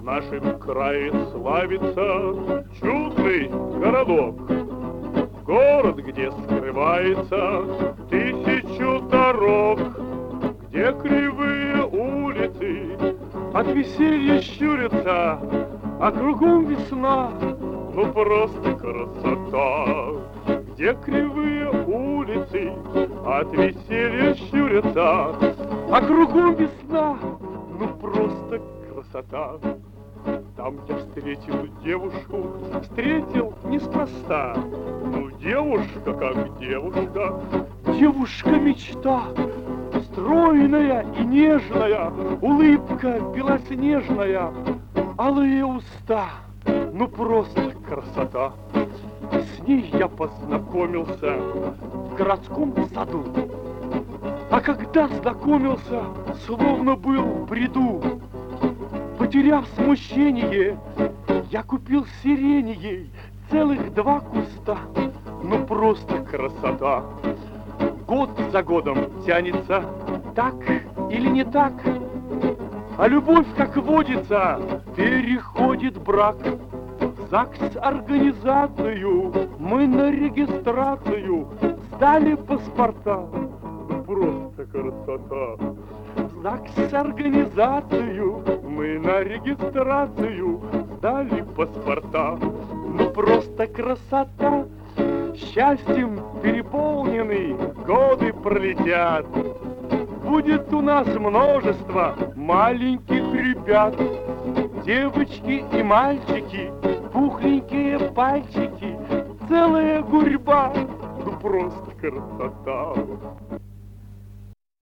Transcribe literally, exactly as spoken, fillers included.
нашем крае славится чудный городок. Город, где скрывается тысячу дорог, где кривые улицы от веселья щурятся, а кругом весна, ну просто красота. Где кривые улицы от веселья щурятся, а кругом весна, ну просто красота. Там я встретил девушку, встретил неспроста. Ну, девушка как девушка, девушка-мечта. Стройная и нежная, улыбка белоснежная, алые уста, ну просто красота. С ней я познакомился в городском саду, а когда знакомился, словно был в бреду. Потеряв смущение, я купил сирени ей целых два куста, ну просто красота. Год за годом тянется, так или не так, а любовь, как водится, переходит брак. ЗАГС организацию, мы на регистрацию сдали паспорта, ну просто красота. ЗАГС организацию, мы на регистрацию сдали паспорта, ну просто красота. Счастьем переполнены годы пролетят, будет у нас множество маленьких ребят. Девочки и мальчики, пухленькие пальчики, целая гурьба, ну просто красота.